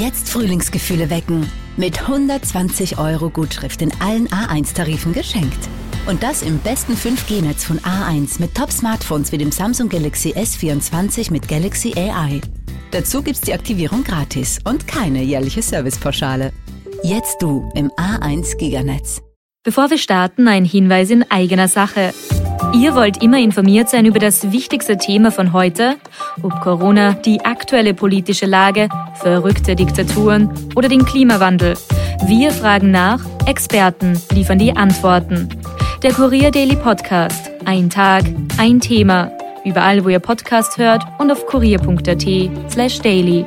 Jetzt Frühlingsgefühle wecken. Mit 120 € Gutschrift in allen A1-Tarifen geschenkt. Und das im besten 5G-Netz von A1 mit Top-Smartphones wie dem Samsung Galaxy S24 mit Galaxy AI. Dazu gibt's die Aktivierung gratis und keine jährliche Servicepauschale. Jetzt du im A1 Giganetz. Bevor wir starten, ein Hinweis in eigener Sache. Ihr wollt immer informiert sein über das wichtigste Thema von heute, ob Corona, die aktuelle politische Lage, verrückte Diktaturen oder den Klimawandel. Wir fragen nach, Experten liefern die Antworten. Der Kurier Daily Podcast. Ein Tag, ein Thema. Überall, wo ihr Podcast hört und auf kurier.at/daily.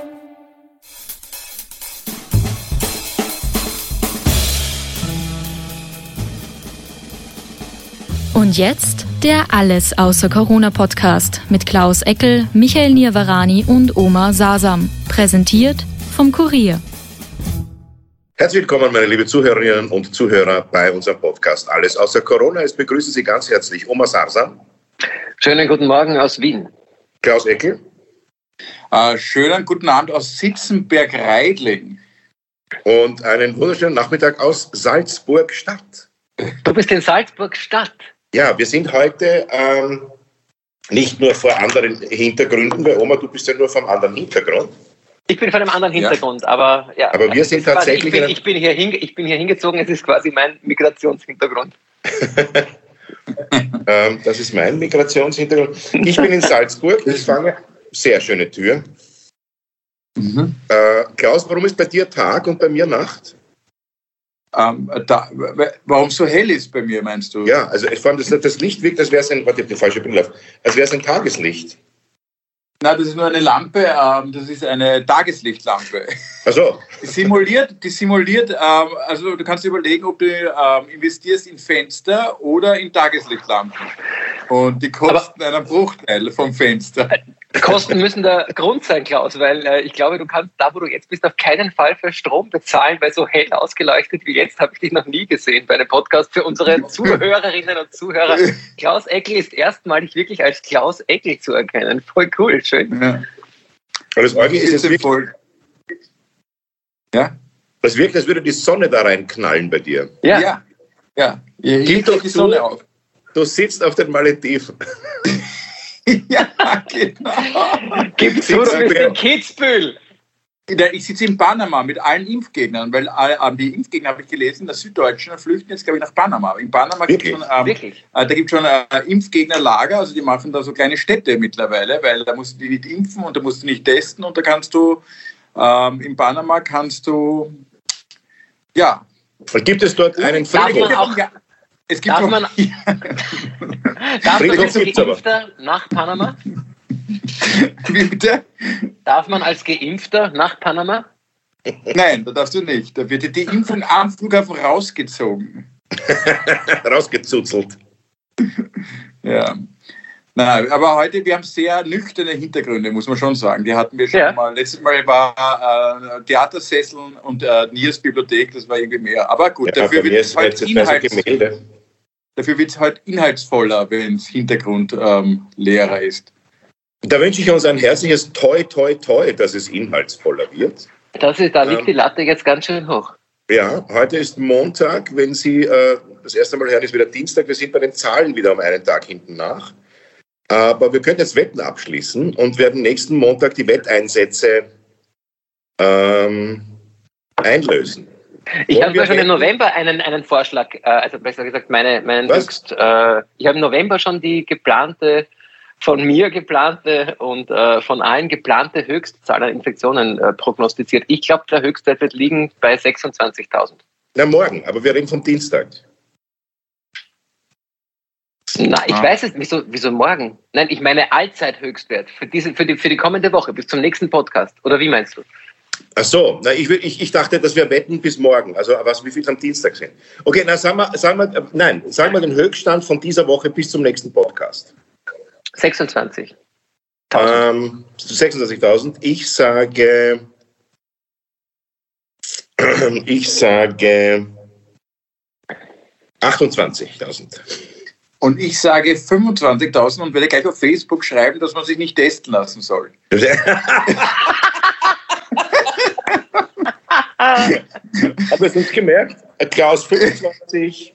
Und jetzt der Alles außer Corona Podcast mit Klaus Eckel, Michael Nirvarani und Omar Sasam. Präsentiert vom Kurier. Herzlich willkommen, meine liebe Zuhörerinnen und Zuhörer bei unserem Podcast Alles außer Corona. Es begrüßen Sie ganz herzlich Omar Sasam. Schönen guten Morgen aus Wien. Klaus Eckel. Schönen guten Abend aus Sitzenberg-Reidling. Und einen wunderschönen Nachmittag aus Salzburg-Stadt. Du bist in Salzburg-Stadt? Ja, wir sind heute nicht nur vor anderen Hintergründen, weil Oma, du bist ja nur vom anderen Hintergrund. Ich bin von einem anderen Hintergrund, ja. Aber wir sind tatsächlich... Ich bin hier hingezogen, es ist quasi mein Migrationshintergrund. Das ist mein Migrationshintergrund. Ich bin in Salzburg, ich fange... Sehr schöne Tür. Klaus, warum ist bei dir Tag und bei mir Nacht? Warum so hell ist bei mir, meinst du? Ja, also vor allem das Licht wirkt, als wäre es ein... Warte, ich habe die falsche Brille auf. Als wäre es ein Tageslicht. Nein, das ist nur eine Lampe, das ist eine Tageslichtlampe. Ach so. Die simuliert, also du kannst dir überlegen, ob du investierst in Fenster oder in Tageslichtlampen. Und die kosten einen Bruchteil vom Fenster. Kosten müssen der Grund sein, Klaus, weil ich glaube, du kannst da, wo du jetzt bist, auf keinen Fall für Strom bezahlen, weil so hell ausgeleuchtet wie jetzt habe ich dich noch nie gesehen bei einem Podcast für unsere Zuhörerinnen und Zuhörer. Klaus Eckel ist erstmalig wirklich als Klaus Eckel zu erkennen. Voll cool, schön. Ja. Und das Orgel ist jetzt voll. Ja? Das wirkt, als würde die Sonne da reinknallen bei dir. Ja. Hier geht doch die Sonne auf. Du sitzt auf den Malediven. Ja, genau. Gib zu, du bist in Kitzbühel. Ich sitze in Panama mit allen Impfgegnern, weil die Impfgegner, habe ich gelesen, der Süddeutschen flüchten jetzt, glaube ich, nach Panama. In Panama gibt es schon Impfgegnerlager, also die machen da so kleine Städte mittlerweile, weil da musst du die nicht impfen und da musst du nicht testen und da kannst du, in Panama kannst du, ja. Und gibt es dort einen Friedhof? Darf man als Geimpfter nach Panama? Wie bitte? Darf man als Geimpfter nach Panama? Nein, da darfst du nicht. Da wird die Impfung am Flughafen rausgezogen. Rausgezuzelt. Ja. Nein, aber heute, wir haben sehr nüchterne Hintergründe, muss man schon sagen. Die hatten wir schon mal. Letztes Mal war Theatersesseln und Niers Bibliothek, das war irgendwie mehr. Aber gut, dafür wird es heute inhaltsvoller, wenn es Hintergrund leerer ist. Da wünsche ich uns ein herzliches Toi, Toi, Toi, dass es inhaltsvoller wird. Da liegt die Latte jetzt ganz schön hoch. Ja, heute ist Montag, wenn Sie das erste Mal hören, ist wieder Dienstag. Wir sind bei den Zahlen wieder um einen Tag hinten nach. Aber wir können jetzt Wetten abschließen und werden nächsten Montag die Wetteinsätze einlösen. Ich habe schon im November einen Vorschlag, also besser gesagt meinen Höchst. Ich habe im November schon die von mir geplante und von allen geplante Höchstzahl an Infektionen prognostiziert. Ich glaube, der Höchstwert wird liegen bei 26.000. Na, morgen, aber wir reden vom Dienstag. Na, ich weiß es nicht. Wieso morgen? Nein, ich meine Allzeithöchstwert für die kommende Woche, bis zum nächsten Podcast. Oder wie meinst du? Ach so, na, ich dachte, dass wir wetten bis morgen, also wie viel am Dienstag sind. Okay, na sagen wir den Höchststand von dieser Woche bis zum nächsten Podcast. 26.000. 26.000. Ich sage 28.000. Und ich sage 25.000 und werde gleich auf Facebook schreiben, dass man sich nicht testen lassen soll. Haben wir es uns gemerkt? Klaus 25,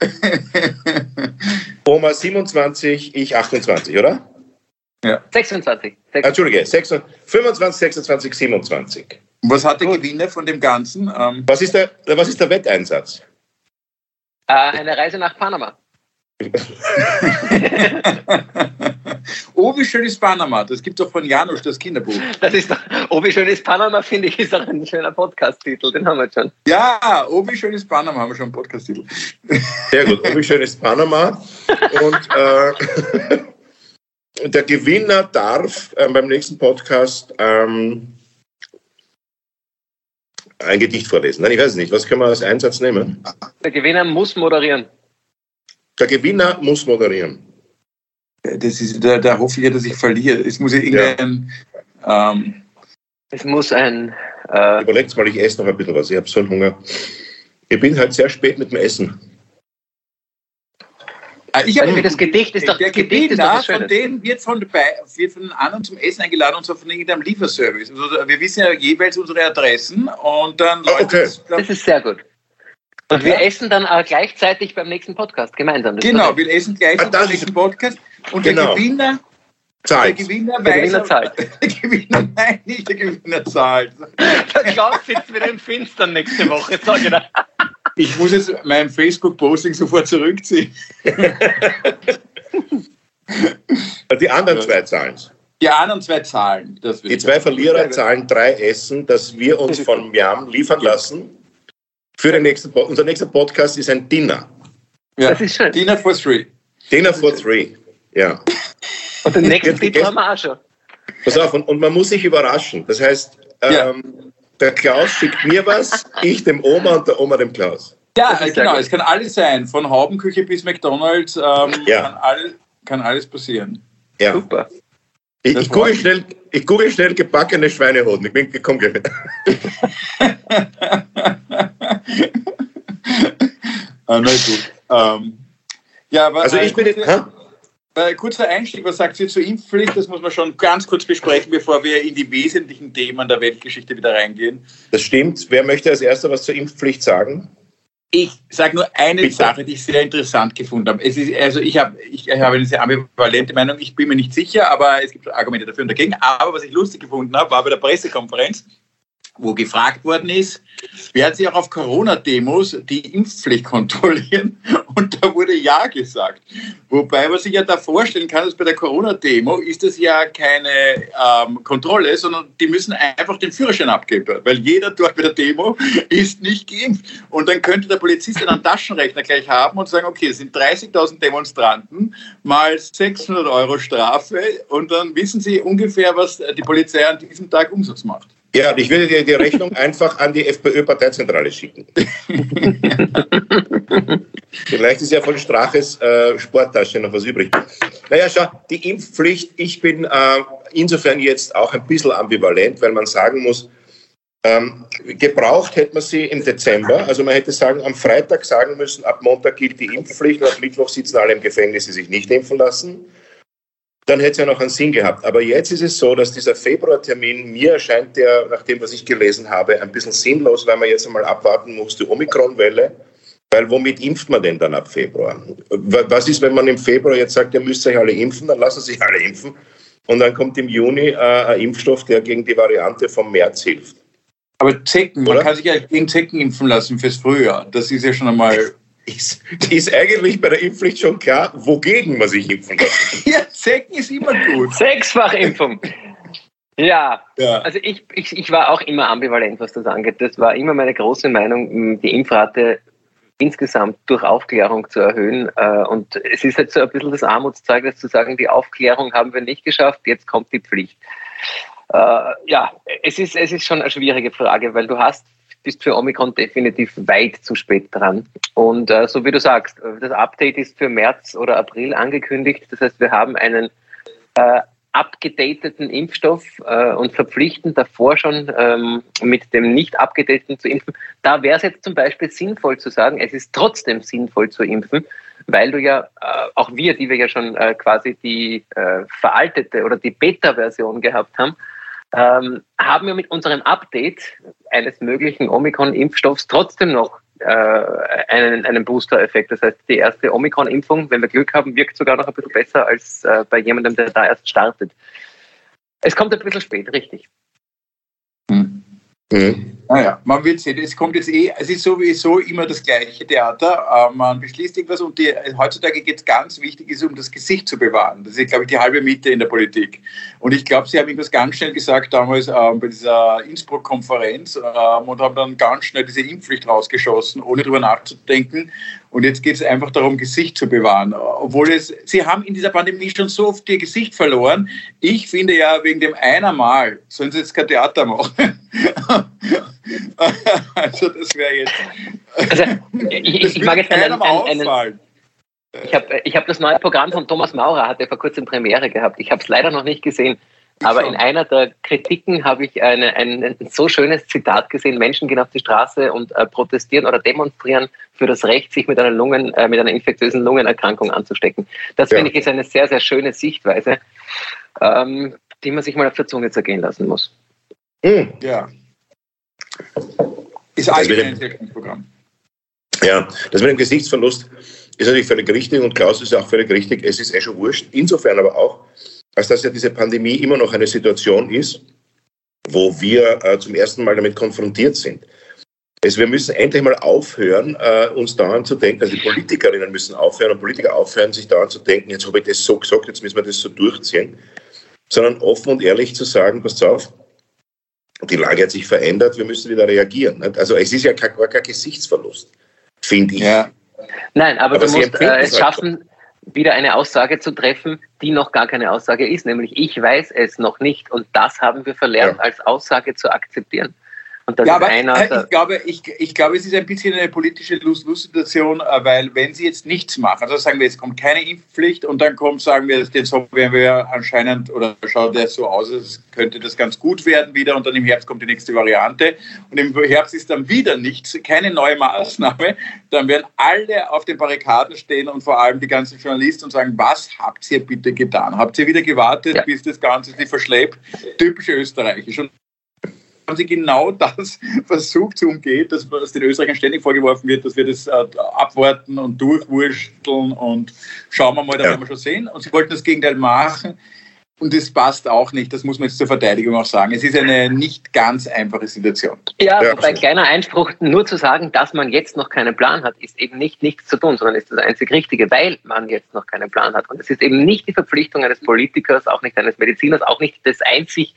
Oma 27, ich 28, oder? Ja. 26. Entschuldige, 25, 26, 27. Was hat der Gewinner von dem Ganzen? Was ist der Wetteinsatz? Eine Reise nach Panama. Oh, wie schön ist Panama. Das gibt es doch von Janusz, das Kinderbuch. Das ist doch, oh, wie schön ist Panama, finde ich, ist auch ein schöner Podcast-Titel. Den haben wir schon. Ja, oh, wie schön ist Panama, haben wir schon einen Podcast-Titel. Sehr gut, oh, wie schön ist Panama. Und der Gewinner darf beim nächsten Podcast ein Gedicht vorlesen. Nein, ich weiß nicht. Was können wir als Einsatz nehmen? Der Gewinner muss moderieren. Der Gewinner muss moderieren. Das ist, da hoffe ich ja, dass ich verliere. Es muss ja irgendein... Es muss ein... Überlegt mal, ich esse noch ein bisschen was. Ich habe so einen Hunger. Ich bin halt sehr spät mit dem Essen. Das Gedicht ist doch... Der Gewinner von denen wird von den anderen zum Essen eingeladen und zwar von irgendeinem Lieferservice. Also wir wissen ja jeweils unsere Adressen und dann... Okay. Das ist sehr gut. Und wir essen dann gleichzeitig beim nächsten Podcast gemeinsam. Genau, wir essen gleichzeitig beim nächsten Podcast. Und der Gewinner zahlt. Der Gewinner zahlt. Der Gewinner, nein, nicht der Gewinner zahlt. Der Klaus sitzt wieder im Finstern nächste Woche, sag ich dir. Ich muss jetzt mein Facebook-Posting sofort zurückziehen. Die anderen zwei zahlen. Die anderen zwei zahlen. Die zwei Verlierer zahlen 3 Essen, das wir uns von Miam liefern lassen. Für den nächsten unser nächster Podcast ist ein Dinner. Ja. Das ist schön. Dinner for 3. Dinner for 3, ja. Und den nächsten Titel haben wir auch schon. Pass auf, und man muss sich überraschen. Das heißt, der Klaus schickt mir was, ich dem Oma und der Oma dem Klaus. Ja, genau, es kann alles sein. Von Haubenküche bis McDonalds kann alles passieren. Ja. Super. Ich google schnell gebackene Schweinehoden. Ich bin gekommen. Na gut. Ja, aber also ich bin jetzt... Kurzer Einstieg, was sagt ihr zur Impfpflicht? Das muss man schon ganz kurz besprechen, bevor wir in die wesentlichen Themen der Weltgeschichte wieder reingehen. Das stimmt. Wer möchte als Erster was zur Impfpflicht sagen? Ich sage nur eine Sache, die ich sehr interessant gefunden habe. Ich habe eine sehr ambivalente Meinung, ich bin mir nicht sicher, aber es gibt Argumente dafür und dagegen. Aber was ich lustig gefunden habe, war bei der Pressekonferenz, wo gefragt worden ist, werden Sie auch auf Corona-Demos die Impfpflicht kontrollieren? Und da wurde ja gesagt. Wobei man sich ja da vorstellen kann, dass bei der Corona-Demo ist das ja keine Kontrolle, sondern die müssen einfach den Führerschein abgeben, weil jeder dort bei der Demo ist nicht geimpft. Und dann könnte der Polizist einen Taschenrechner gleich haben und sagen, okay, es sind 30.000 Demonstranten mal 600 € Strafe und dann wissen Sie ungefähr, was die Polizei an diesem Tag Umsatz macht. Ja, ich würde dir die Rechnung einfach an die FPÖ-Parteizentrale schicken. Vielleicht ist ja von Straches Sporttasche noch was übrig. Naja, schau, die Impfpflicht, ich bin insofern jetzt auch ein bisschen ambivalent, weil man sagen muss, gebraucht hätte man sie im Dezember. Also man hätte am Freitag sagen müssen, ab Montag gilt die Impfpflicht und ab Mittwoch sitzen alle im Gefängnis, die sich nicht impfen lassen. Dann hätte es ja noch einen Sinn gehabt. Aber jetzt ist es so, dass dieser Februartermin, mir erscheint der, nach dem, was ich gelesen habe, ein bisschen sinnlos, weil man jetzt einmal abwarten muss, die Omikron-Welle. Weil womit impft man denn dann ab Februar? Was ist, wenn man im Februar jetzt sagt, ihr müsst euch alle impfen, dann lassen sich alle impfen. Und dann kommt im Juni ein Impfstoff, der gegen die Variante vom März hilft. Aber Zecken, man kann sich ja gegen Zecken impfen lassen fürs Frühjahr. Das ist ja schon einmal... Ist eigentlich bei der Impfpflicht schon klar, wogegen man sich impfen lässt. Ja, Zecken ist immer gut. 6-fach Impfung. Ja, also ich war auch immer ambivalent, was das angeht. Das war immer meine große Meinung, die Impfrate insgesamt durch Aufklärung zu erhöhen. Und es ist halt so ein bisschen das Armutszeugnis zu sagen, die Aufklärung haben wir nicht geschafft, jetzt kommt die Pflicht. Es ist schon eine schwierige Frage, weil du bist für Omikron definitiv weit zu spät dran. Und so wie du sagst, das Update ist für März oder April angekündigt. Das heißt, wir haben einen abgedateten Impfstoff und verpflichten davor schon mit dem nicht abgedateten zu impfen. Da wäre es jetzt zum Beispiel sinnvoll zu sagen, es ist trotzdem sinnvoll zu impfen, weil du ja, auch wir, die wir ja schon quasi die veraltete oder die Beta-Version gehabt haben, haben wir mit unserem Update eines möglichen Omikron-Impfstoffs trotzdem noch einen Booster-Effekt. Das heißt, die erste Omikron-Impfung, wenn wir Glück haben, wirkt sogar noch ein bisschen besser als bei jemandem, der da erst startet. Es kommt ein bisschen spät, richtig. Naja, man wird sehen, es ist sowieso immer das gleiche Theater. Man beschließt irgendwas und heutzutage geht es ganz wichtig, ist, um das Gesicht zu bewahren. Das ist, glaube ich, die halbe Miete in der Politik. Und ich glaube, Sie haben irgendwas ganz schnell gesagt damals bei dieser Innsbruck-Konferenz und haben dann ganz schnell diese Impfpflicht rausgeschossen, ohne drüber nachzudenken. Und jetzt geht es einfach darum, Gesicht zu bewahren. Sie haben in dieser Pandemie schon so oft ihr Gesicht verloren. Ich finde ja, wegen dem einmal sollen Sie jetzt kein Theater machen. Also das wäre jetzt... Also, ich mag jetzt auffallen. Ich habe das neue Programm von Thomas Maurer, hat er vor kurzem Premiere gehabt. Ich habe es leider noch nicht gesehen. Aber in einer der Kritiken habe ich ein so schönes Zitat gesehen: Menschen gehen auf die Straße und protestieren oder demonstrieren für das Recht, sich mit einer infektiösen Lungenerkrankung anzustecken. Das finde ich ist eine sehr, sehr schöne Sichtweise, die man sich mal auf der Zunge zergehen lassen muss. Ja. Ist eigentlich ein sehr gutes Programm. Ja, das mit dem Gesichtsverlust ist natürlich völlig richtig und Klaus ist auch völlig richtig. Es ist schon wurscht. Insofern aber auch, als dass ja diese Pandemie immer noch eine Situation ist, wo wir zum ersten Mal damit konfrontiert sind. Wir müssen endlich mal aufhören, uns dauernd zu denken, also die Politikerinnen müssen aufhören und Politiker aufhören, sich dauernd zu denken, jetzt habe ich das so gesagt, jetzt müssen wir das so durchziehen, sondern offen und ehrlich zu sagen, passt auf, die Lage hat sich verändert, wir müssen wieder reagieren. Nicht? Also es ist ja gar kein Gesichtsverlust, finde ich. Ja. Nein, aber du musst es schaffen, wieder eine Aussage zu treffen, die noch gar keine Aussage ist, nämlich ich weiß es noch nicht und das haben wir verlernt, als Aussage zu akzeptieren. Und das ist ich glaube, es ist ein bisschen eine politische Lose-Lose-Situation, weil wenn Sie jetzt nichts machen, also sagen wir, es kommt keine Impfpflicht und dann sagen wir, den Sommer werden wir anscheinend, oder schaut der so aus, als könnte das ganz gut werden wieder und dann im Herbst kommt die nächste Variante und im Herbst ist dann wieder nichts, keine neue Maßnahme, dann werden alle auf den Barrikaden stehen und vor allem die ganzen Journalisten und sagen, was habt ihr bitte getan? Habt ihr wieder gewartet, bis das Ganze sich verschleppt? Typisch österreichisch. Und haben sie genau das versucht zu umgehen, dass den Österreichern ständig vorgeworfen wird, dass wir das abwarten und durchwursteln und schauen wir mal, da werden wir schon sehen. Und sie wollten das Gegenteil machen und das passt auch nicht, das muss man jetzt zur Verteidigung auch sagen. Es ist eine nicht ganz einfache Situation. Ja, wobei kleiner Einspruch, nur zu sagen, dass man jetzt noch keinen Plan hat, ist eben nichts zu tun, sondern ist das einzig Richtige, weil man jetzt noch keinen Plan hat. Und es ist eben nicht die Verpflichtung eines Politikers, auch nicht eines Mediziners, auch nicht des einzig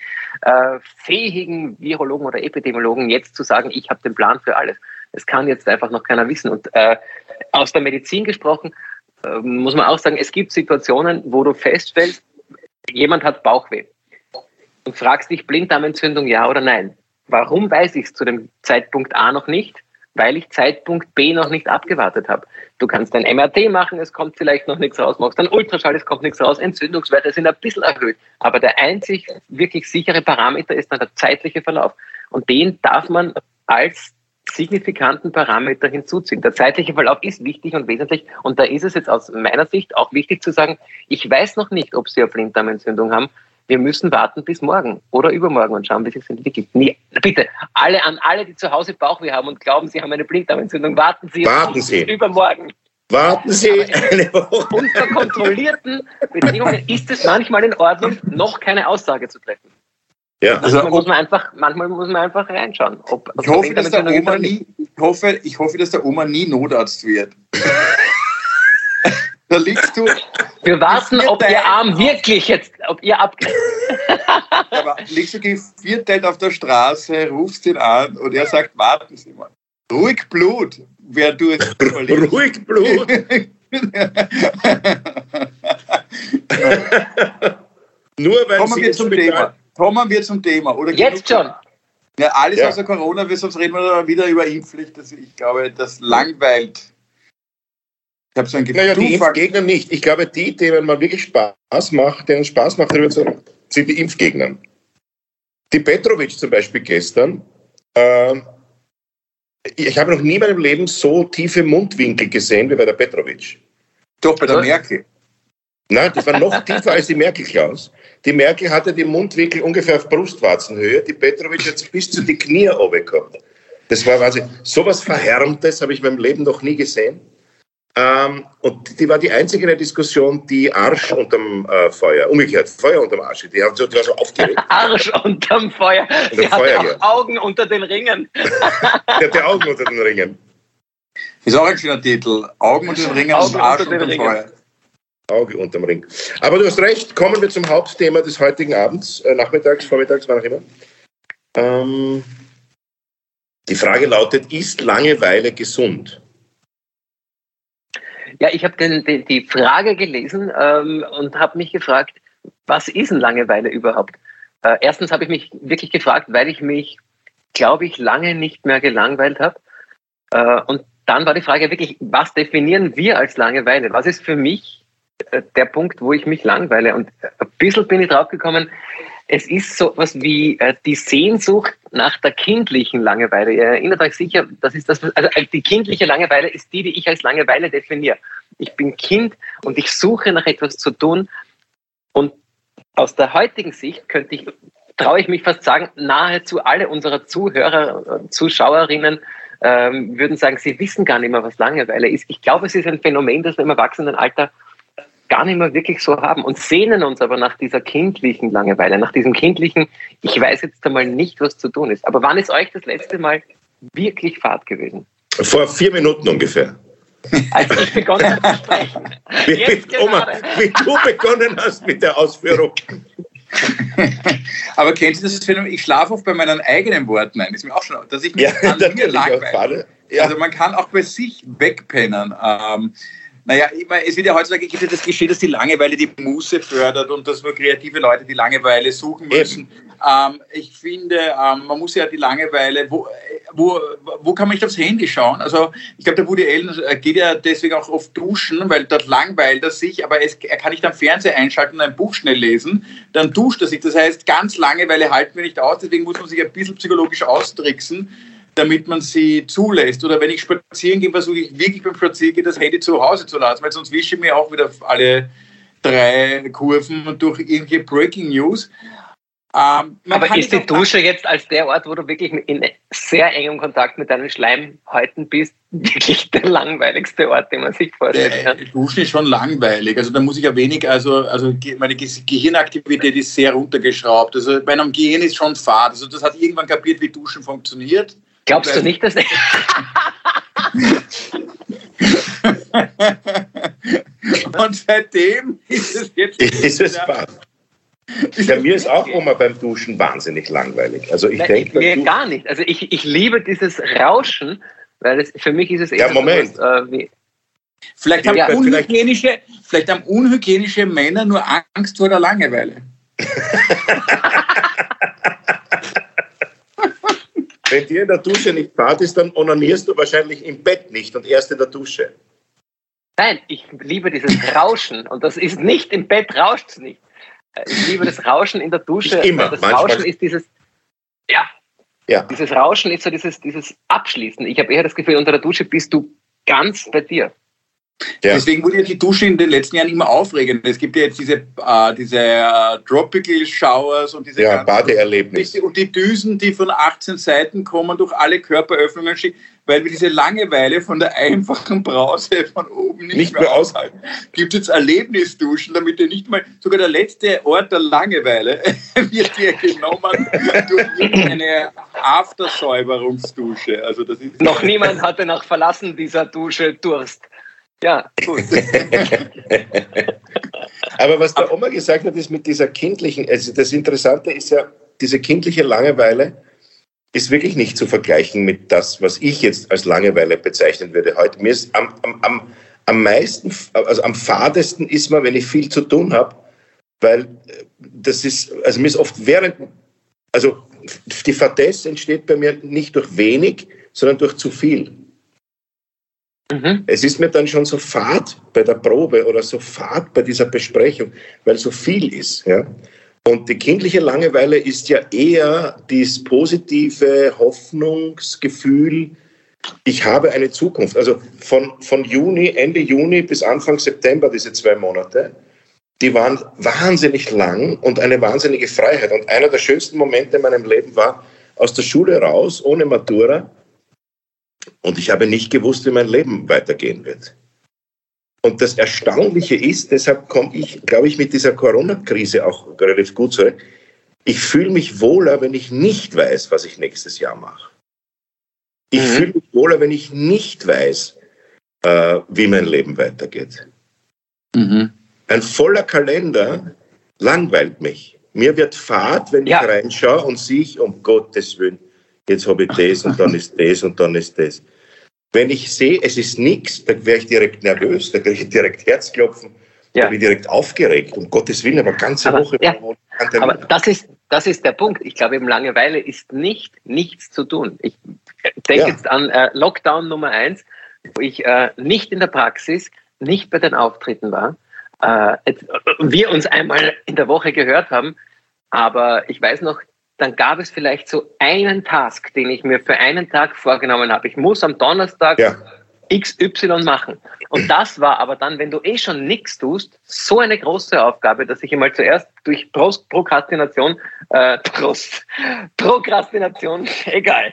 fähigen Virologen oder Epidemiologen, jetzt zu sagen, ich habe den Plan für alles. Das kann jetzt einfach noch keiner wissen. Und aus der Medizin gesprochen, muss man auch sagen, es gibt Situationen, wo du feststellst, jemand hat Bauchweh und fragst dich, Blinddarmentzündung, ja oder nein. Warum weiß ich es zu dem Zeitpunkt A noch nicht? Weil ich Zeitpunkt B noch nicht abgewartet habe. Du kannst ein MRT machen, es kommt vielleicht noch nichts raus, machst dann Ultraschall, es kommt nichts raus, Entzündungswerte sind ein bisschen erhöht. Aber der einzig wirklich sichere Parameter ist dann der zeitliche Verlauf. Und den darf man als signifikanten Parameter hinzuziehen. Der zeitliche Verlauf ist wichtig und wesentlich und da ist es jetzt aus meiner Sicht auch wichtig zu sagen, ich weiß noch nicht, ob Sie eine Blinddarmentzündung haben. Wir müssen warten bis morgen oder übermorgen und schauen, wie sich es entwickelt. Nee, bitte, an alle, die zu Hause Bauchweh haben und glauben, sie haben eine Blinddarmentzündung, warten Sie bis übermorgen. Warten Sie eine Woche. Unter kontrollierten Bedingungen ist es manchmal in Ordnung, noch keine Aussage zu treffen. Ja. Also manchmal muss man einfach reinschauen. Ich hoffe, dass der Oma nie Notarzt wird. Da liegst du. Wir warten, ob Ihr Arm wirklich jetzt, ob ihr Aber liegst du gevierteilt auf der Straße, rufst ihn an und er sagt, warten Sie mal. Ruhig Blut, wer du es überlegst. Ruhig Blut. Nur weil Kommen wir zum Thema. Oder jetzt schon. Ja, alles außer Corona, sonst reden wir wieder über Impfpflicht. Ich glaube, das langweilt. Ich habe so ein Gefühl. Die Impfgegner nicht. Ich glaube, denen man wirklich Spaß macht, darüber zu reden, sind die Impfgegner. Die Petrovic zum Beispiel gestern, ich habe noch nie in meinem Leben so tiefe Mundwinkel gesehen wie bei der Petrovic. Doch, bei der Merkel. Nein, das war noch tiefer als die Merkel, Klaus. Die Merkel hatte die Mundwinkel ungefähr auf Brustwarzenhöhe, die Petrovic hat bis zu die Knie runter gehabt. Das war quasi sowas Verhärmtes, habe ich in meinem Leben noch nie gesehen. Und die war die einzige in der Diskussion, die Arsch unterm Feuer, umgekehrt, Feuer unterm Arsch. Die war so aufgeregt. Arsch unterm Feuer. Sie hatte auch Augen unter den Ringen. Die hatte Augen unter den Ringen. Ist auch ein schöner Titel. Augen unter den Ringen und Arsch unterm Feuer. Auge unterm Ring. Aber du hast recht, kommen wir zum Hauptthema des heutigen Abends, nachmittags, vormittags, wann auch immer. Die Frage lautet, ist Langeweile gesund? Ja, ich habe die Frage gelesen und habe mich gefragt, was ist denn Langeweile überhaupt? Erstens habe ich mich wirklich gefragt, weil ich mich, glaube ich, lange nicht mehr gelangweilt habe. Und dann war die Frage wirklich, was definieren wir als Langeweile? Was ist für mich der Punkt, wo ich mich langweile? Und ein bisschen bin ich draufgekommen, es ist so etwas wie die Sehnsucht nach der kindlichen Langeweile. Ihr erinnert euch sicher, das ist das, also die kindliche Langeweile ist die ich als Langeweile definiere. Ich bin Kind und ich suche nach etwas zu tun. Und aus der heutigen Sicht traue ich mich fast sagen, nahezu alle unserer Zuschauerinnen würden sagen, sie wissen gar nicht mehr, was Langeweile ist. Ich glaube, es ist ein Phänomen, das wir im Erwachsenenalter gar nicht mehr wirklich so haben und sehnen uns aber nach dieser kindlichen Langeweile, nach diesem kindlichen, ich weiß jetzt einmal nicht, was zu tun ist. Aber wann ist euch das letzte Mal wirklich Fahrt gewesen? Vor 4 Minuten ungefähr. Als ich begonnen habe zu sprechen. Wie du begonnen hast mit der Ausführung. Aber kennst du das Phänomen? Ich schlafe oft bei meinen eigenen Worten ein. Das ist mir auch schon, dass ich mich an mir langweile. Ja. Also man kann auch bei sich wegpennen. Naja, es wird ja heutzutage gibt ja das Klischee, dass die Langeweile die Muße fördert und dass nur kreative Leute die Langeweile suchen müssen. Ich finde, man muss ja die Langeweile, wo kann man nicht aufs Handy schauen? Also ich glaube, der Woody Allen geht ja deswegen auch oft duschen, weil dort langweilt er sich, aber er kann nicht am Fernseher einschalten und ein Buch schnell lesen, dann duscht er sich. Das heißt, ganz Langeweile halten wir nicht aus, deswegen muss man sich ein bisschen psychologisch austricksen, damit man sie zulässt. Oder wenn ich spazieren gehe, versuche ich wirklich beim Spaziergehen das Handy zu Hause zu lassen, weil sonst wische ich mir auch wieder alle 3 Kurven durch irgendwelche Breaking News. Aber ist die Dusche jetzt als der Ort, wo du wirklich in sehr engem Kontakt mit deinen Schleimhäuten bist, wirklich der langweiligste Ort, den man sich vorstellen kann? Die Dusche ist schon langweilig. Also da muss ich ja wenig, also meine Gehirnaktivität ist sehr runtergeschraubt. Also meinem Gehirn ist schon fad. Also das hat irgendwann kapiert, wie Duschen funktioniert. Glaubst du nicht, dass... Und seitdem ist es jetzt... Ist es fad. Ja, mir ist auch immer beim Duschen wahnsinnig langweilig. Also ich denke, mir gar nicht. Also ich liebe dieses Rauschen, weil für mich ist es eher Moment. Vielleicht haben unhygienische Männer nur Angst vor der Langeweile. Wenn dir in der Dusche nicht fad ist, dann onanierst du wahrscheinlich im Bett nicht und erst in der Dusche. Nein, ich liebe dieses Rauschen und das ist nicht im Bett, rauscht es nicht. Ich liebe das Rauschen in der Dusche. Immer. Das Rauschen ist dieses, dieses Rauschen ist so dieses Abschließen. Ich habe eher das Gefühl, unter der Dusche bist du ganz bei dir. Ja. Deswegen wurde ja die Dusche in den letzten Jahren immer aufregender. Es gibt ja jetzt diese Tropical Showers und diese Badeerlebnisse. Und die Düsen, die von 18 Seiten kommen, durch alle Körperöffnungen schicken, weil wir diese Langeweile von der einfachen Brause von oben nicht mehr aushalten. Gibt es jetzt Erlebnisduschen, damit ihr nicht mal, sogar der letzte Ort der Langeweile wird dir genommen durch eine Aftersäuberungsdusche. Also das ist noch niemand hatte nach Verlassen dieser Dusche Durst. Ja, gut. Aber was der Oma gesagt hat, ist mit dieser kindlichen, also das Interessante ist ja, diese kindliche Langeweile ist wirklich nicht zu vergleichen mit das, was ich jetzt als Langeweile bezeichnen würde heute. Mir ist am meisten, also am fadesten ist man, wenn ich viel zu tun habe, weil das ist, also mir ist oft also die Fadesse entsteht bei mir nicht durch wenig, sondern durch zu viel. Es ist mir dann schon so fad bei der Probe oder so fad bei dieser Besprechung, weil so viel ist. Ja? Und die kindliche Langeweile ist ja eher dieses positive Hoffnungsgefühl, ich habe eine Zukunft. Also von Ende Juni bis Anfang September, diese 2 Monate, die waren wahnsinnig lang und eine wahnsinnige Freiheit. Und einer der schönsten Momente in meinem Leben war aus der Schule raus, ohne Matura. Und ich habe nicht gewusst, wie mein Leben weitergehen wird. Und das Erstaunliche ist, deshalb komme ich, glaube ich, mit dieser Corona-Krise auch relativ gut zurecht. Ich fühle mich wohler, wenn ich nicht weiß, was ich nächstes Jahr mache. Ich fühle mich wohler, wenn ich nicht weiß, wie mein Leben weitergeht. Ein voller Kalender langweilt mich. Mir wird fad, wenn ich reinschaue und sehe, um Gottes Willen, jetzt habe ich das und dann ist das und dann ist das. Wenn ich sehe, es ist nichts, dann wäre ich direkt nervös, da kriege ich direkt Herzklopfen, da bin ich direkt aufgeregt. Um Gottes Willen, aber ganze Woche. Aber das ist der Punkt. Ich glaube, eben Langeweile ist nichts zu tun. Ich denke jetzt an Lockdown Nummer 1, wo ich nicht in der Praxis, nicht bei den Auftritten war. Wir uns einmal in der Woche gehört haben, aber ich weiß noch, dann gab es vielleicht so einen Task, den ich mir für einen Tag vorgenommen habe. Ich muss am Donnerstag XY machen. Und das war aber dann, wenn du schon nichts tust, so eine große Aufgabe, dass ich einmal zuerst durch Prokrastination, egal.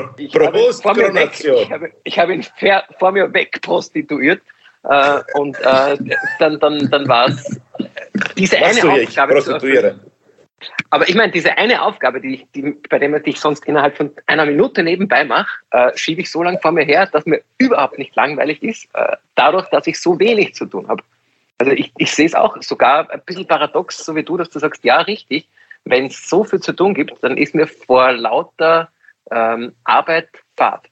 Ich habe ihn vor mir weg prostituiert. Und dann war es diese eine Aufgabe zu erfüllen. Aber ich meine, diese eine Aufgabe, bei der ich sonst innerhalb von einer Minute nebenbei mache, schiebe ich so lange vor mir her, dass mir überhaupt nicht langweilig ist, dadurch, dass ich so wenig zu tun habe. Also ich sehe es auch sogar ein bisschen paradox, so wie du, dass du sagst, ja, richtig, wenn es so viel zu tun gibt, dann ist mir vor lauter Arbeit Fahrt.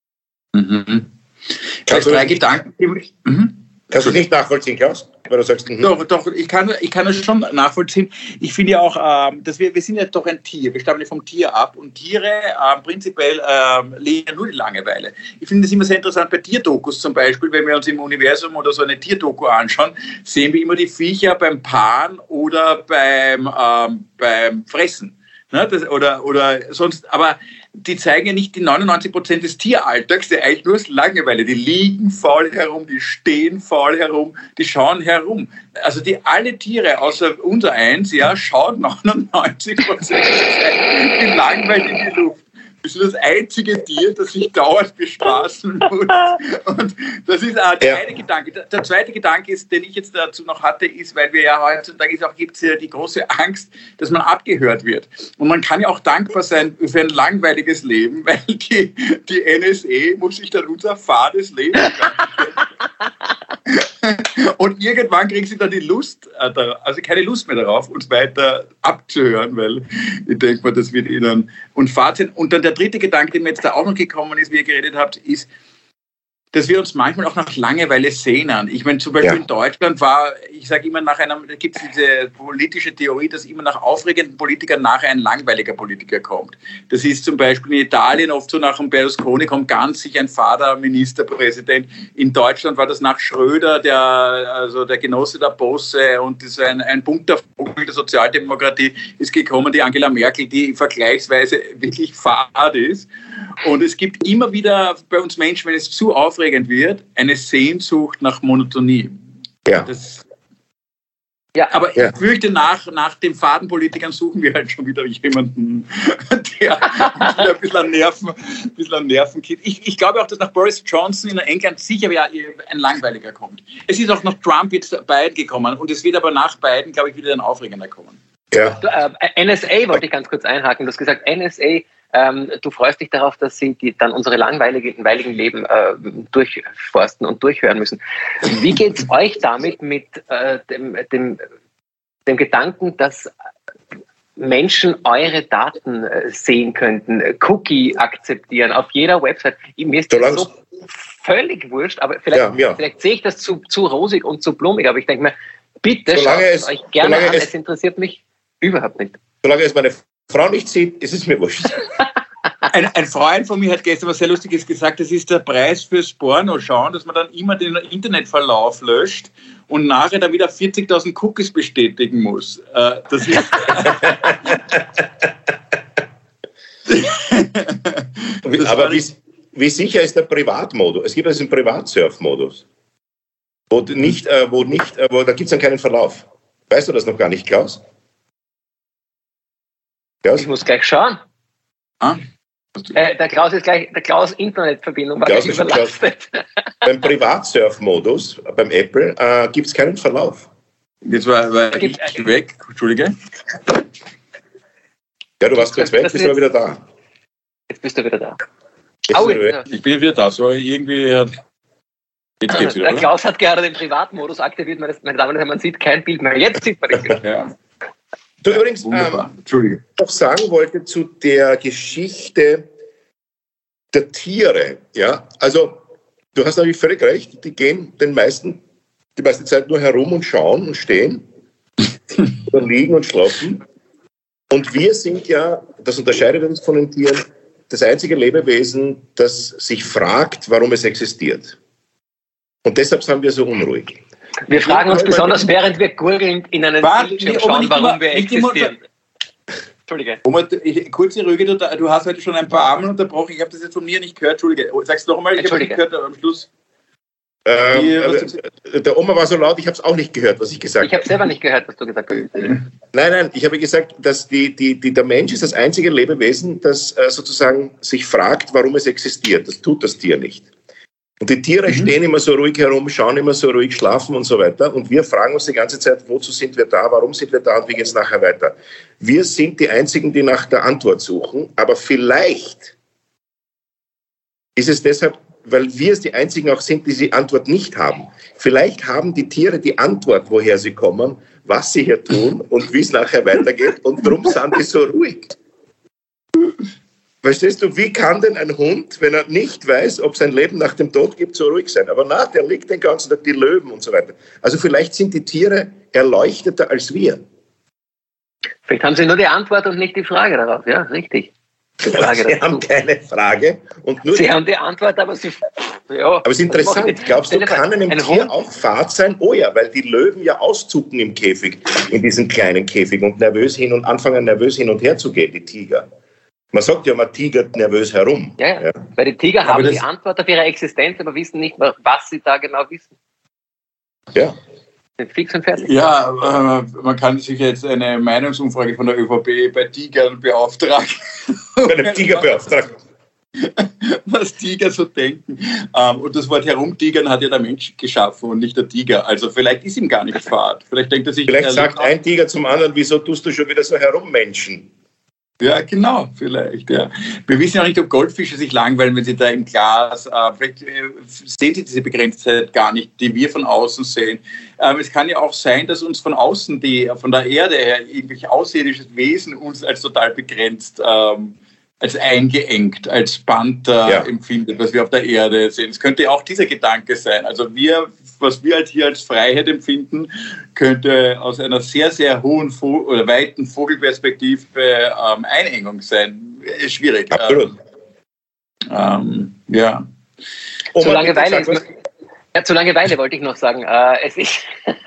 Kannst du drei Gedanken? Kannst du nicht nachvollziehen, Klaus? Weil du sagst, Doch, ich kann das schon nachvollziehen. Ich finde ja auch, dass wir sind ja doch ein Tier. Wir stammen ja vom Tier ab und Tiere prinzipiell leben ja nur die Langeweile. Ich finde das immer sehr interessant bei Tierdokus zum Beispiel, wenn wir uns im Universum oder so eine Tierdoku anschauen, sehen wir immer die Viecher beim Paaren oder beim Fressen. Ne, oder sonst, aber die zeigen ja nicht die 99% des Tieralltags, der eigentlich nur ist Langeweile. Die liegen faul herum, die stehen faul herum, die schauen herum. Also alle Tiere, außer unser eins, schauen 99% der Zeit gelangweilt in die Luft. Wir sind das einzige Tier, das sich dauernd bespaßen muss. Und das ist der eine Gedanke. Der zweite Gedanke ist, den ich jetzt dazu noch hatte, ist, weil wir ja heutzutage gibt es ja die große Angst, dass man abgehört wird. Und man kann ja auch dankbar sein für ein langweiliges Leben, weil die NSA muss sich dann unser fades Leben und irgendwann kriegen sie dann die Lust, also keine Lust mehr darauf, uns weiter abzuhören, weil ich denke mal, das wird ihnen und Fazit. Und dann der dritte Gedanke, der mir jetzt da auch noch gekommen ist, wie ihr geredet habt, ist, dass wir uns manchmal auch nach Langeweile sehnen. Ich meine, zum Beispiel in Deutschland ich sage immer da gibt es diese politische Theorie, dass immer nach aufregenden Politikern nachher ein langweiliger Politiker kommt. Das ist zum Beispiel in Italien oft so, nach dem Berlusconi kommt ganz sicher ein fader Ministerpräsident. In Deutschland war das nach Schröder, der Genosse der Bosse, und das ist ein bunter Vogel der Sozialdemokratie ist gekommen, die Angela Merkel, die vergleichsweise wirklich fad ist. Und es gibt immer wieder bei uns Menschen, wenn es zu aufregend wird, eine Sehnsucht nach Monotonie. Aber ich fürchte, nach den Fadenpolitikern suchen wir halt schon wieder jemanden, der ein bisschen an Nerven geht. Ich glaube auch, dass nach Boris Johnson in England sicher ein langweiliger kommt. Es ist auch nach Trump jetzt Biden gekommen und es wird aber nach Biden, glaube ich, wieder ein aufregender kommen. Ja. NSA wollte ich ganz kurz einhaken. Du hast gesagt, NSA, du freust dich darauf, dass sie dann unsere langweiligen Leben durchforsten und durchhören müssen. Wie geht es euch damit mit dem Gedanken, dass Menschen eure Daten sehen könnten, Cookie akzeptieren auf jeder Website? Mir ist das so völlig wurscht, aber vielleicht sehe ich das zu rosig und zu blumig, aber ich denke mir, bitte schaut es euch gerne an, es interessiert mich überhaupt nicht. Solange es meine Frau nicht sieht, ist es mir wurscht. Ein Freund von mir hat gestern was sehr Lustiges gesagt, das ist der Preis fürs Porno-Schauen, dass man dann immer den Internetverlauf löscht und nachher dann wieder 40.000 Cookies bestätigen muss. Das ist aber wie sicher ist der Privatmodus? Es gibt also einen Privatsurf-Modus, wo da gibt es dann keinen Verlauf. Weißt du das noch gar nicht, Klaus? Ich muss gleich schauen. Der Klaus Internetverbindung war gleich überlastet. Beim Privatsurf-Modus, beim Apple, gibt es keinen Verlauf. Jetzt war ich weg, Entschuldige. Ja, du warst kurz weg, bist aber wieder da. Jetzt bist du wieder da. Ich bin wieder da, so irgendwie... Jetzt geht's wieder, der Klaus hat gerade den Privatmodus aktiviert, meine Damen und Herren, man sieht kein Bild mehr. Jetzt sieht man das Bild. Ja. Du übrigens, Entschuldige. Ich noch sagen wollte zu der Geschichte der Tiere. Ja, also du hast natürlich völlig recht, die gehen die meiste Zeit nur herum und schauen und stehen oder liegen und schlafen. Und wir sind ja, das unterscheidet uns von den Tieren, das einzige Lebewesen, das sich fragt, warum es existiert. Und deshalb sind wir so unruhig. Wir fragen uns besonders, während wir gurgelnd in einen Bildschirm schauen, warum wir existieren. Entschuldige. Kurze Rüge, du hast heute schon ein paar Amen unterbrochen. Ich habe das jetzt von mir nicht gehört. Entschuldige. Sag's noch einmal, ich habe nicht gehört am Schluss. Der Oma war so laut, ich habe es auch nicht gehört, was ich gesagt habe. Ich habe selber nicht gehört, was du gesagt hast. Nein, ich habe gesagt, dass der Mensch ist das einzige Lebewesen, das sozusagen sich fragt, warum es existiert. Das tut das Tier nicht. Und die Tiere stehen immer so ruhig herum, schauen immer so ruhig, schlafen und so weiter. Und wir fragen uns die ganze Zeit, wozu sind wir da, warum sind wir da und wie geht es nachher weiter. Wir sind die Einzigen, die nach der Antwort suchen. Aber vielleicht ist es deshalb, weil wir es die Einzigen auch sind, die die Antwort nicht haben. Vielleicht haben die Tiere die Antwort, woher sie kommen, was sie hier tun und wie es nachher weitergeht. Und darum sind die so ruhig. Verstehst du, wie kann denn ein Hund, wenn er nicht weiß, ob es ein Leben nach dem Tod gibt, so ruhig sein? Aber der liegt den ganzen Tag, die Löwen und so weiter. Also vielleicht sind die Tiere erleuchteter als wir. Vielleicht haben sie nur die Antwort und nicht die Frage darauf. Ja, richtig. Sie haben keine Frage. Und nur sie haben die Antwort, aber sie... Ja, aber es ist interessant. Glaubst du, kann einem Tier auch Fahrt sein? Oh ja, weil die Löwen ja auszucken im Käfig, in diesem kleinen Käfig und anfangen nervös hin und her zu gehen, die Tiger. Man sagt ja, man tigert nervös herum. Ja. Weil die Tiger haben die Antwort auf ihre Existenz, aber wissen nicht, was sie da genau wissen. Ja. Sind fix und fertig. Ja, man kann sich jetzt eine Meinungsumfrage von der ÖVP bei Tigern beauftragen. Bei einem Tiger beauftragen. Was Tiger so denken. Und das Wort herumtigern hat ja der Mensch geschaffen und nicht der Tiger. Also vielleicht ist ihm gar nicht Fahrt. Vielleicht sagt ein Tiger zum anderen, wieso tust du schon wieder so herummenschen? Ja, genau, vielleicht, ja. Wir wissen ja nicht, ob Goldfische sich langweilen, wenn sie da im Glas, vielleicht sehen sie diese Begrenztheit gar nicht, die wir von außen sehen. Es kann ja auch sein, dass uns von außen, von der Erde her, irgendwelche außerirdisches Wesen uns als total begrenzt, als eingeengt, als Band empfindet, was wir auf der Erde sehen. Es könnte auch dieser Gedanke sein. Also was wir halt hier als Freiheit empfinden, könnte aus einer sehr, sehr hohen oder weiten Vogelperspektive Einengung sein. Schwierig. Absolut. Ja. Zur Langeweile wollte ich noch sagen. Es ist...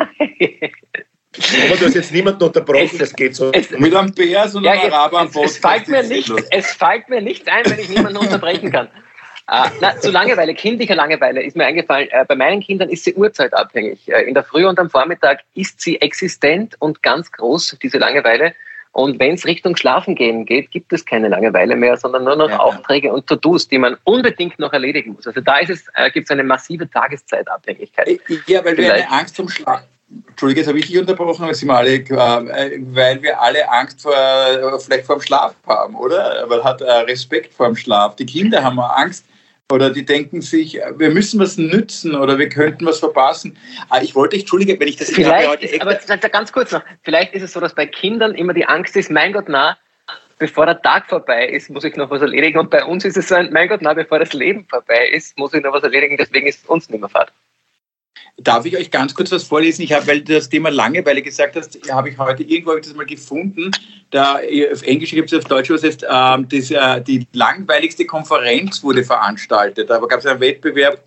Aber du hast jetzt niemanden unterbrochen, das geht so. Mit einem Bärs und einem Araber am Boden. Es fällt mir nichts ein, wenn ich niemanden unterbrechen kann. Zu Langeweile, kindlicher Langeweile ist mir eingefallen, bei meinen Kindern ist sie uhrzeitabhängig. In der Früh und am Vormittag ist sie existent und ganz groß, diese Langeweile. Und wenn es Richtung Schlafen gehen geht, gibt es keine Langeweile mehr, sondern nur noch Aufträge und To-Dos, die man unbedingt noch erledigen muss. Also da gibt es eine massive Tageszeitabhängigkeit. Ja, weil wir eine Angst zum Schlafen. Entschuldige, jetzt habe ich dich unterbrochen, weil wir alle Angst vielleicht vor dem Schlaf haben, oder? Man hat Respekt vor dem Schlaf. Die Kinder haben Angst oder die denken sich, wir müssen was nützen oder wir könnten was verpassen. Ich wollte, entschuldige, wenn ich das... Aber ganz kurz noch, vielleicht ist es so, dass bei Kindern immer die Angst ist, mein Gott, bevor der Tag vorbei ist, muss ich noch was erledigen. Und bei uns ist es so ein, mein Gott, bevor das Leben vorbei ist, muss ich noch was erledigen, deswegen ist uns nicht mehr Fahrt. Darf ich euch ganz kurz was vorlesen? Weil du das Thema Langeweile gesagt hast, habe ich das mal gefunden. Auf Englisch gibt es, auf Deutsch übersetzt, die langweiligste Konferenz wurde veranstaltet. Da gab es einen Wettbewerb,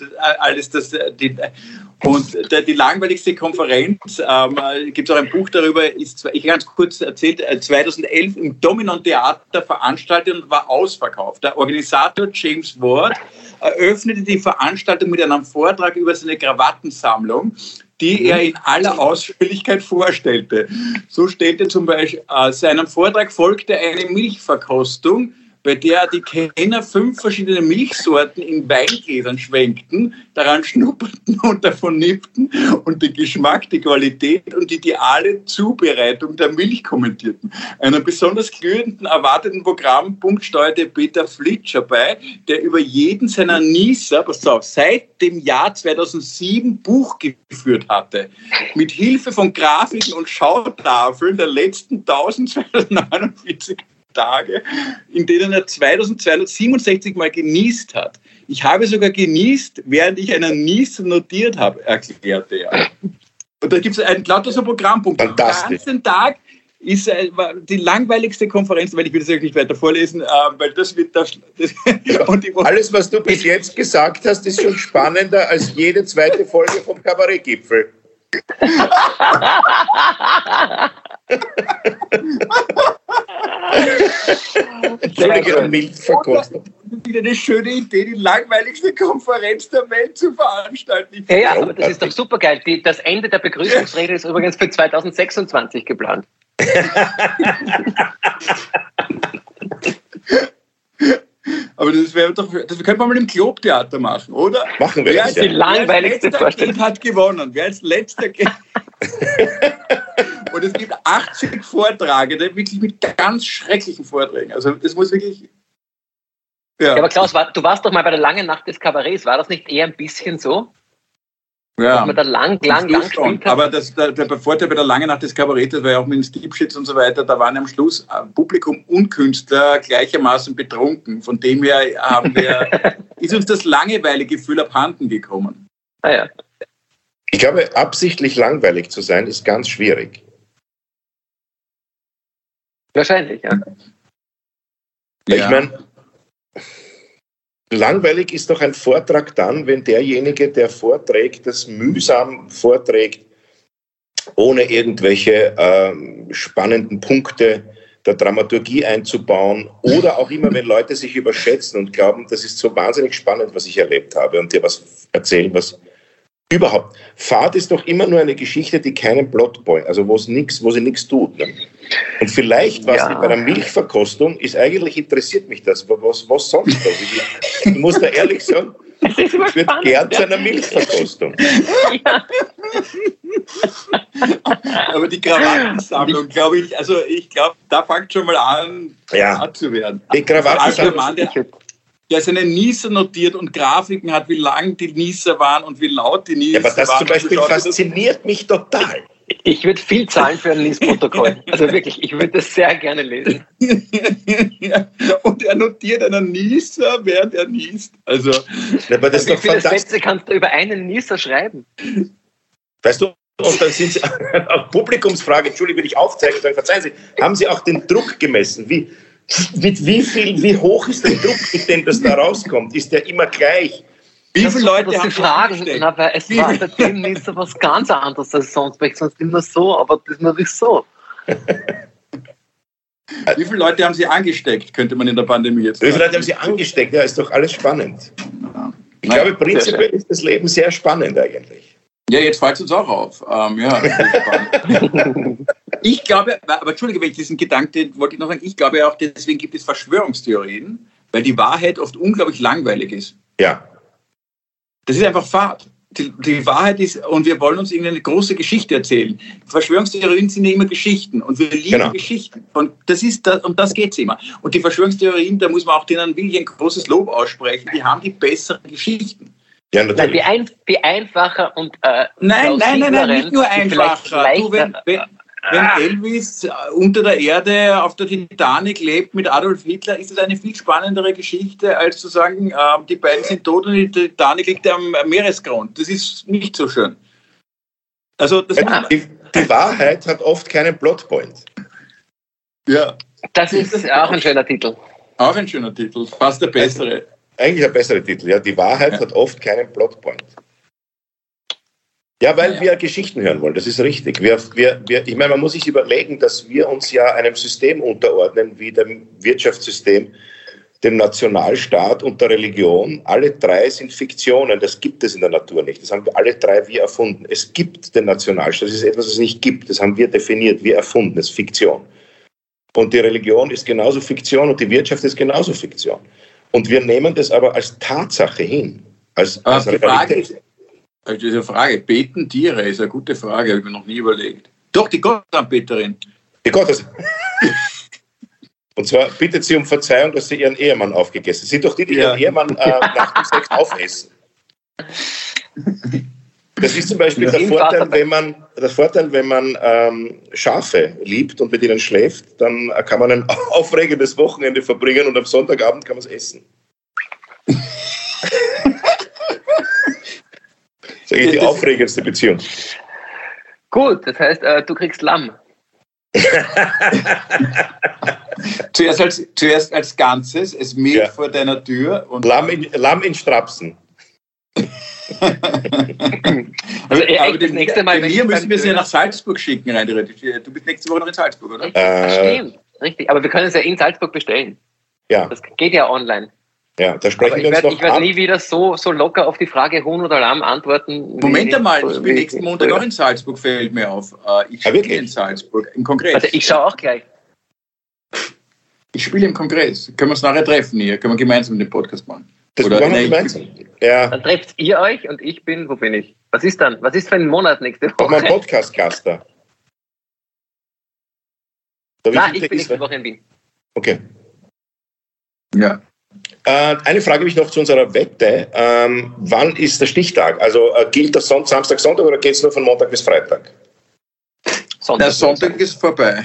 die langweiligste Konferenz, gibt es auch ein Buch darüber, ich ganz kurz erzählt, 2011 im Dominon Theater veranstaltet und war ausverkauft. Der Organisator James Ward eröffnete die Veranstaltung mit einem Vortrag über seine Krawattensammlung. die er in aller Ausführlichkeit vorstellte. So stellte zum Beispiel seinem Vortrag folgte eine Milchverkostung, bei der die Kenner 5 verschiedene Milchsorten in Weingläsern schwenkten, daran schnupperten und davon nippten und den Geschmack, die Qualität und die ideale Zubereitung der Milch kommentierten. Einen besonders glühenden erwarteten Programmpunkt steuerte Peter Flitscher bei, der über jeden seiner Nieser, pass auf, seit dem Jahr 2007 Buch geführt hatte. Mit Hilfe von Grafiken und Schautafeln der letzten 1249 Tage, in denen er 2267 Mal genießt hat. Ich habe sogar genießt, während ich einen Nieser notiert habe, erklärte er. Und da gibt es einen lauter so Programmpunkt. Fantastisch. Den ganzen Tag ist die langweiligste Konferenz, weil ich will das wirklich nicht weiter vorlesen, weil das wird alles, was du bis jetzt gesagt hast, ist schon spannender als jede zweite Folge vom Kabarettgipfel. Entschuldige, Milchverkostung. Eine schöne Idee, die langweiligste Konferenz der Welt zu veranstalten. Ja, aber das ist doch super geil. Das Ende der Begrüßungsrede ist übrigens für 2026 geplant. Aber das könnte man mal im Globe-Theater machen, oder? Machen wir das. Die langweiligste Vorstellung. Hat gewonnen. Wer als letzter geht. Und es gibt 80 Vortragende, wirklich mit ganz schrecklichen Vorträgen. Also das muss wirklich... Ja, aber Klaus, du warst doch mal bei der langen Nacht des Kabarets. War das nicht eher ein bisschen so? Ja. Dass man da lang gespielt hat? Aber der Vorteil bei der langen Nacht des Kabaretts war ja auch mit den Steepshits und so weiter, da waren am Schluss Publikum und Künstler gleichermaßen betrunken. Von dem her ist uns das Langeweilegefühl abhanden gekommen. Ah ja. Ich glaube, absichtlich langweilig zu sein, ist ganz schwierig. Wahrscheinlich, ja. Ich meine, langweilig ist doch ein Vortrag dann, wenn derjenige, der vorträgt, das mühsam vorträgt, ohne irgendwelche spannenden Punkte der Dramaturgie einzubauen oder auch immer, wenn Leute sich überschätzen und glauben, das ist so wahnsinnig spannend, was ich erlebt habe und dir was erzählen, was überhaupt. Fahrt ist doch immer nur eine Geschichte, die keinen Plotpoint, also wo sie nichts tut. Ne? Und vielleicht, was bei der Milchverkostung ist, eigentlich interessiert mich das, was sonst da? Ich muss da ehrlich sagen, ich würde gern zu einer Milchverkostung. Ja. Aber die Krawattensammlung, glaube ich, da fängt schon mal an, hart zu werden. Die Krawattensammlung. Der seine Nieser notiert und Grafiken hat, wie lang die Nieser waren und wie laut die Nieser waren. Ja, aber das zum Beispiel fasziniert mich total. Ich würde viel zahlen für ein Liesprotokoll. Also wirklich, ich würde das sehr gerne lesen. Und er notiert einen Nieser, während er niest. Also, aber das ist wie doch viele Sätze kannst du über einen Nieser schreiben? Weißt du, und dann sind Sie, auf Publikumsfrage, Entschuldigung, will ich aufzeigen und sagen, verzeihen Sie, haben Sie auch den Druck gemessen? Wie hoch ist der Druck, mit dem das da rauskommt? Ist der immer gleich? Wie viele Leute haben fragen? Aber es war bei dem nicht so was ganz anderes als sonst, weil ich sonst immer so, aber das ist natürlich so. Wie viele Leute haben Sie angesteckt, könnte man in der Pandemie jetzt sagen. Wie viele Leute haben Sie angesteckt? Ja, ist doch alles spannend. Ich glaube, prinzipiell ist das Leben sehr spannend eigentlich. Ja, jetzt fällt es uns auch auf. Das ist spannend. Ich glaube, aber Entschuldige, wenn ich diesen Gedanken wollte ich noch sagen, ich glaube auch, deswegen gibt es Verschwörungstheorien, weil die Wahrheit oft unglaublich langweilig ist. Ja. Das ist einfach Fahrt. Die Wahrheit ist, und wir wollen uns irgendeine große Geschichte erzählen. Verschwörungstheorien sind ja immer Geschichten und wir lieben Geschichten. Und um das geht es immer. Und die Verschwörungstheorien, da muss man auch denen wirklich ein großes Lob aussprechen, die haben die besseren Geschichten. Ja, natürlich. Die einfacher und Nein, nicht nur einfacher. Wenn Elvis unter der Erde auf der Titanic lebt mit Adolf Hitler, ist das eine viel spannendere Geschichte, als zu sagen, die beiden sind tot und die Titanic liegt am Meeresgrund. Das ist nicht so schön. Also die Wahrheit hat oft keinen Plotpoint. Ja. Das ist auch ein schöner Titel. Auch ein schöner Titel, fast der bessere. Eigentlich ein besserer Titel, ja. Die Wahrheit hat oft keinen Plotpoint. Ja, weil wir Geschichten hören wollen, das ist richtig. Ich meine, man muss sich überlegen, dass wir uns ja einem System unterordnen, wie dem Wirtschaftssystem, dem Nationalstaat und der Religion. Alle drei sind Fiktionen, das gibt es in der Natur nicht. Das haben wir alle drei wir erfunden. Es gibt den Nationalstaat, das ist etwas, was es nicht gibt. Das haben wir definiert, wir erfunden, das ist Fiktion. Und die Religion ist genauso Fiktion und die Wirtschaft ist genauso Fiktion. Und wir nehmen das aber als Tatsache hin. Als die Frage ist, also diese Frage, beten Tiere, ist eine gute Frage, habe ich mir noch nie überlegt. Doch, die Gottesanbeterin. Die Und zwar bittet sie um Verzeihung, dass sie ihren Ehemann aufgegessen hat. Sie sind doch die ihren Ehemann nach dem Sex aufessen. Das ist zum Beispiel der Vorteil, wenn man Schafe liebt und mit ihnen schläft, dann kann man ein aufregendes Wochenende verbringen und am Sonntagabend kann man es essen. Das ist eigentlich die aufregendste Beziehung. Gut, das heißt, du kriegst Lamm. Zuerst als Ganzes, es mäht vor deiner Tür. Und Lamm in Strapsen. Also aber das nächste Mal hier müssen wir sie nach Salzburg schicken, rein theoretisch. Du bist nächste Woche noch in Salzburg, oder? Stimmt, richtig. Aber wir können es ja in Salzburg bestellen. Ja. Das geht ja online. Ja, da sprechen wir uns noch ab. Ich werde nie wieder so locker auf die Frage Huhn oder Lamm antworten. Moment einmal, ich bin nächsten Montag auch in Salzburg, fällt mir auf. Ich spiele in Salzburg, im Kongress. Also ich schaue auch gleich. Ich spiele im Kongress. Können wir uns nachher treffen hier? Können wir gemeinsam den Podcast machen? Das machen wir gemeinsam. Ja. Dann trefft ihr euch und ich bin, wo bin ich? Was ist dann? Was ist für ein Monat nächste Woche? Doch mein Podcast-Gast da. Ich bin nächste Woche in Wien. Okay. Ja. Eine Frage habe ich noch zu unserer Wette. Wann ist der Stichtag? Also gilt das Samstag, Sonntag oder geht es nur von Montag bis Freitag? Sonntag ist vorbei.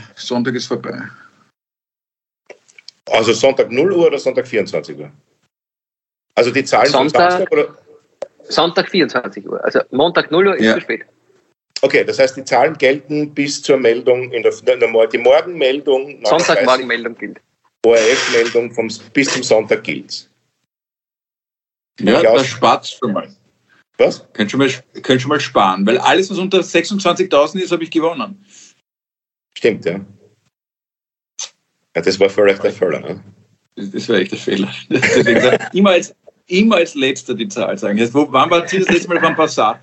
Also Sonntag 0 Uhr oder Sonntag 24 Uhr? Also die Zahlen von Samstag oder? Sonntag 24 Uhr. Also Montag 0 Uhr ist zu spät. Okay, das heißt, die Zahlen gelten bis zur Meldung, die Morgenmeldung. Sonntagmorgenmeldung gilt. ORF-Meldung bis zum Sonntag gilt. Ja, das spart schon mal. Was? Könnt schon mal sparen, weil alles, was unter 26.000 ist, habe ich gewonnen. Stimmt, ja. Ja, das war vielleicht der Fehler, ne? Das war echt der Fehler. Deswegen immer als Letzter die Zahl sagen. Jetzt, wann war Sie das letzte Mal beim Passat?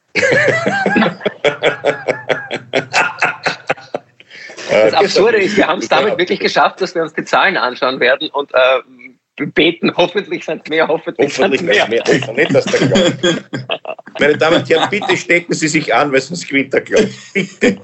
Das Absurde ist, wir haben es damit wirklich geschafft, dass wir uns die Zahlen anschauen werden und beten, hoffentlich sind es mehr, hoffentlich sind es mehr. Nicht, dass der glaubt. Meine Damen und Herren, bitte stecken Sie sich an, weil sonst gewinnt der Glaubt. Bitte.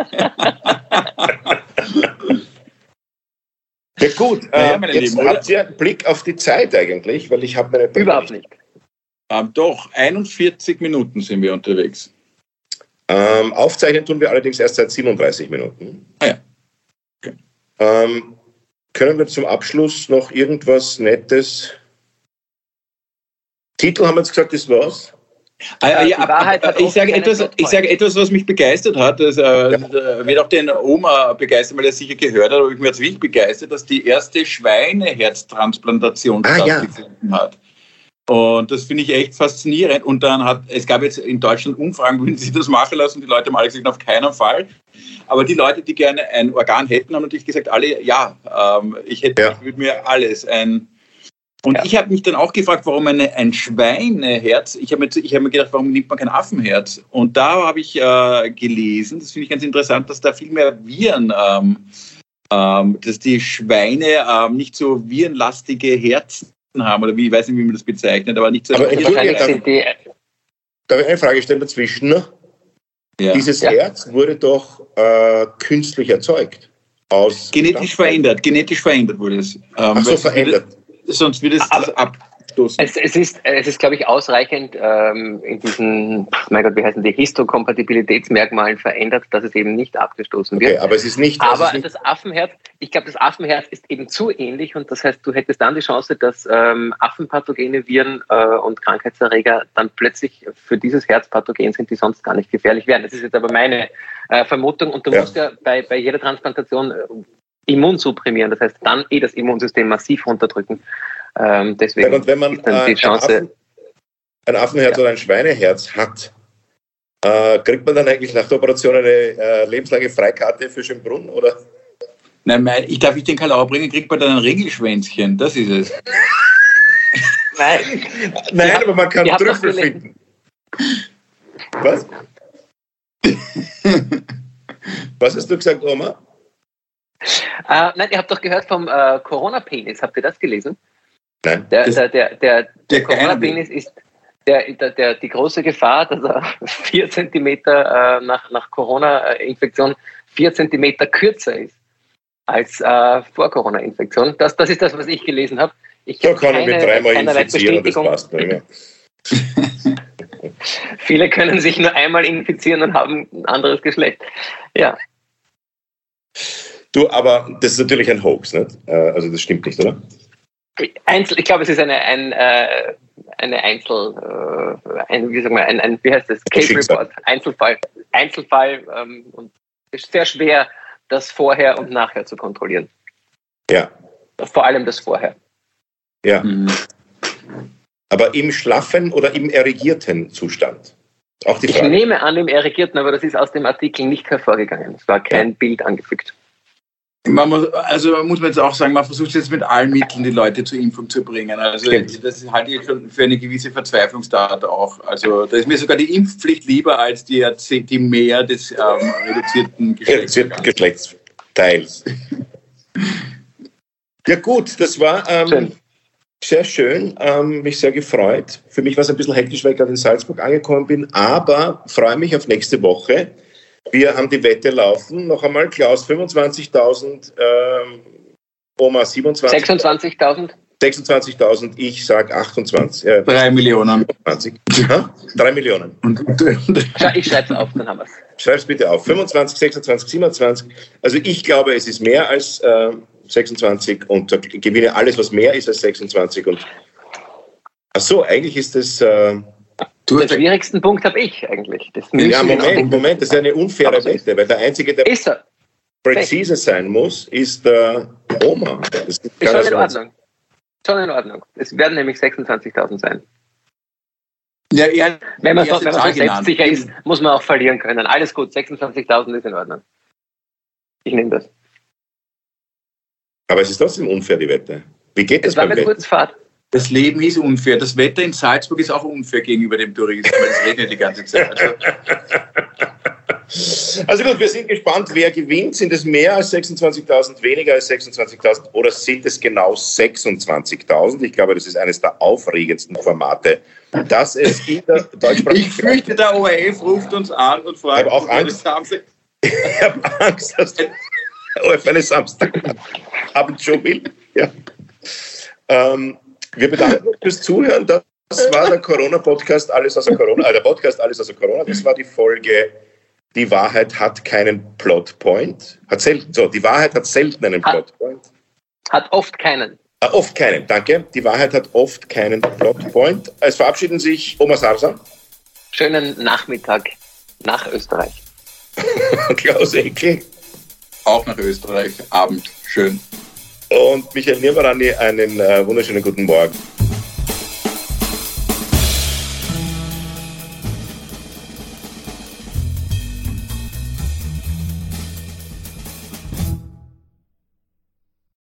Ja gut, jetzt habt ihr einen Blick auf die Zeit eigentlich, weil ich habe meine Bilder überhaupt nicht. Doch, 41 Minuten sind wir unterwegs. Aufzeichnen tun wir allerdings erst seit 37 Minuten. Ja. Okay. Können wir zum Abschluss noch irgendwas Nettes? Titel haben wir jetzt gesagt, das war's. Ich sage etwas, was mich begeistert hat. Das wird auch den Oma begeistern, weil er sicher gehört hat, aber ich bin jetzt wirklich begeistert, dass die erste Schweineherztransplantation stattgefunden hat. Und das finde ich echt faszinierend. Und dann es gab jetzt in Deutschland Umfragen, würden sie das machen lassen. Die Leute haben alle gesagt, auf keinen Fall. Aber die Leute, die gerne ein Organ hätten, haben natürlich gesagt, alle, ich würde mir alles ich habe mich dann auch gefragt, warum ein Schweineherz, ich habe mir gedacht, warum nimmt man kein Affenherz? Und da habe ich gelesen, das finde ich ganz interessant, dass da viel mehr Viren, dass die Schweine nicht so virenlastige Herzen haben, oder ich weiß nicht, wie man das bezeichnet, aber nicht so... Aber darf ich eine Frage stellen dazwischen? Ja. Dieses Herz wurde doch künstlich erzeugt. Genetisch verändert wurde es. Verändert. Sonst würde es das abstoßen. Es ist, glaube ich, ausreichend in diesen, mein Gott, wie heißen die, Histokompatibilitätsmerkmalen verändert, dass es eben nicht abgestoßen wird. Okay, aber es ist nicht... Das Affenherz, ich glaube, das Affenherz ist eben zu ähnlich und das heißt, du hättest dann die Chance, dass affenpathogene Viren und Krankheitserreger dann plötzlich für dieses Herz pathogen sind, die sonst gar nicht gefährlich wären. Das ist jetzt aber meine Vermutung und du musst ja bei jeder Transplantation immunsupprimieren, das heißt dann das Immunsystem massiv runterdrücken. Deswegen und wenn man ist dann die Chance, ein Affenherz oder ein Schweineherz hat, kriegt man dann eigentlich nach der Operation eine lebenslange Freikarte für Schönbrunn, oder? Nein, ich darf den Kalauer bringen, kriegt man dann ein Regelschwänzchen. Das ist es. Nein, aber man kann Trüffel finden. Was? Was hast du gesagt, Oma? Nein, ihr habt doch gehört vom Corona-Penis. Habt ihr das gelesen? Nein. Der Corona-Penis ist die große Gefahr, dass er 4 Zentimeter nach Corona-Infektion 4 Zentimeter kürzer ist als vor Corona-Infektion. Das ist das, was ich gelesen habe. Da kann ich mich 3-mal infizieren, das passt mir immer. Viele können sich nur einmal infizieren und haben ein anderes Geschlecht. Ja. Du, aber das ist natürlich ein Hoax, nicht? Also das stimmt nicht, oder? Ich glaube, es ist ein wie heißt das? Case Report, Einzelfall und es ist sehr schwer, das Vorher und Nachher zu kontrollieren. Ja. Vor allem das Vorher. Ja. Aber im schlaffen oder im erregierten Zustand? Auch die Frage. Ich nehme an, im erregierten, aber das ist aus dem Artikel nicht hervorgegangen. Es war kein Bild angefügt. Man muss jetzt auch sagen, man versucht jetzt mit allen Mitteln die Leute zur Impfung zu bringen. Also das halte ich schon für eine gewisse Verzweiflungstat auch. Also da ist mir sogar die Impfpflicht lieber als die Mehr des reduzierten Geschlechtsteils. Ja gut, das war sehr schön, mich sehr gefreut. Für mich war es ein bisschen hektisch, weil ich gerade in Salzburg angekommen bin, aber freue mich auf nächste Woche. Wir haben die Wette laufen. Noch einmal, Klaus, 25.000, Oma 27.000. 26.000. 26.000, ich sage 28. 3 Millionen. 20. Ja, 3 Millionen. Ich schreibe es auf, dann haben wir es. Schreib es bitte auf. 25, 26, 27. Also ich glaube, es ist mehr als 26 und gewinne alles, was mehr ist als 26. Ach so, eigentlich ist das... Den schwierigsten Punkt habe ich eigentlich. Moment, das ist eine unfaire Wette, weil der Einzige, der präzise sein muss, ist der Oma. Das ist schon in Ordnung. Schon in Ordnung. Es werden nämlich 26.000 sein. Ja, wenn man so selbstsicher ist, muss man auch verlieren können. Alles gut, 26.000 ist in Ordnung. Ich nehme das. Aber es ist trotzdem unfair, die Wette. Wie geht das? Es war eine Kurzfahrt. Das Leben ist unfair. Das Wetter in Salzburg ist auch unfair gegenüber dem Tourismus, weil es regnet die ganze Zeit. Also gut, wir sind gespannt, wer gewinnt. Sind es mehr als 26.000, weniger als 26.000 oder sind es genau 26.000? Ich glaube, das ist eines der aufregendsten Formate, dass es in der deutschsprachigen... Ich fürchte, der ORF ruft uns an und fragt... Ich habe auch Angst. Ich habe Angst, dass der ORF eine Samstagabend schon will. Ja. Wir bedanken uns fürs Zuhören. Das war der Corona-Podcast, alles außer Corona. Der Podcast Alles außer Corona. Das war die Folge Die Wahrheit hat keinen Plotpoint. Die Wahrheit hat selten einen Plotpoint. Hat oft keinen. Oft keinen, danke. Die Wahrheit hat oft keinen Plotpoint. Es verabschieden sich Oma Sarsa. Schönen Nachmittag nach Österreich. Klaus Eckel. Auch nach Österreich. Abend. Schön. Und Michael Nirvarani, einen wunderschönen guten Morgen.